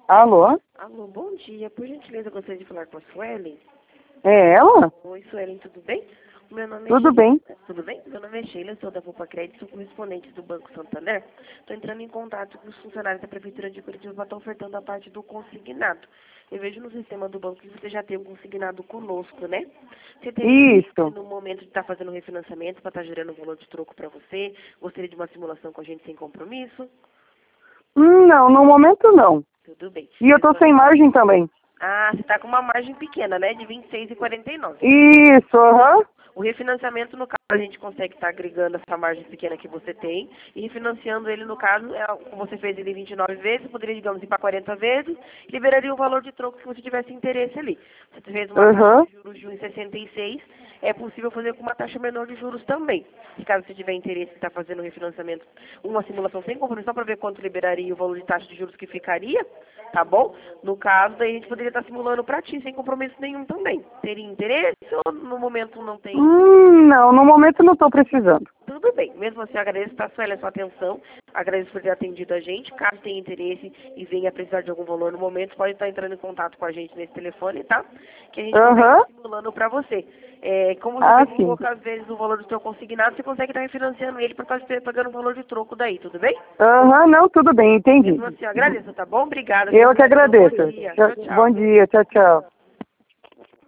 Alô? Alô, bom dia. Por gentileza, eu gostaria de falar com a Suelen. É ela? Oi, Suelen, tudo bem? Meu nome é Tudo Sheila. bem. Tudo bem? Meu nome é Sheila, sou da Poupa Crédito, sou correspondente do Banco Santander. Estou entrando em contato com os funcionários da Prefeitura de Curitiba para estar ofertando a parte do consignado. Eu vejo no sistema do banco que você já tem um consignado conosco, né? Você teria interesse Isso. no momento de estar fazendo o refinanciamento para estar gerando um valor de troco para você? Gostaria de uma simulação com a gente sem compromisso? Não, no momento não. Tudo bem. E eu tô sem margem também. Ah, você está com uma margem pequena, né? De 26,49. Isso, aham. O refinanciamento, no caso, a gente consegue estar agregando essa margem pequena que você tem e refinanciando ele, no caso, como você fez ele em 29 vezes, poderia, digamos, ir para 40 vezes, liberaria o valor de troco se você tivesse interesse ali. Você fez uma taxa Aham. de juros de 1,66, é possível fazer com uma taxa menor de juros também. Se caso você tiver interesse em estar fazendo um refinanciamento, uma simulação sem compromisso, só para ver quanto liberaria o valor de taxa de juros que ficaria, tá bom? No caso, daí a gente poderia estar simulando para ti, sem compromisso nenhum também. Teria interesse ou no momento não tem? Não, no momento não tô precisando. Tudo bem. Mesmo assim, eu agradeço, tá, Sueli, a sua atenção. Agradeço por ter atendido a gente. Caso tenha interesse e venha precisar de algum valor no momento, pode estar entrando em contato com a gente nesse telefone, tá? Que a gente consegue Aham. estar simulando para você. Como você Ah, pegou sim. poucas vezes o valor do seu consignado, você consegue estar refinanciando ele para estar pagando o valor de troco daí, tudo bem? Aham, não, tudo bem, entendi. Mesmo assim, eu agradeço, tá bom? Obrigada. Eu que Bom agradeço. dia. Tchau, Bom tchau. dia, tchau, tchau.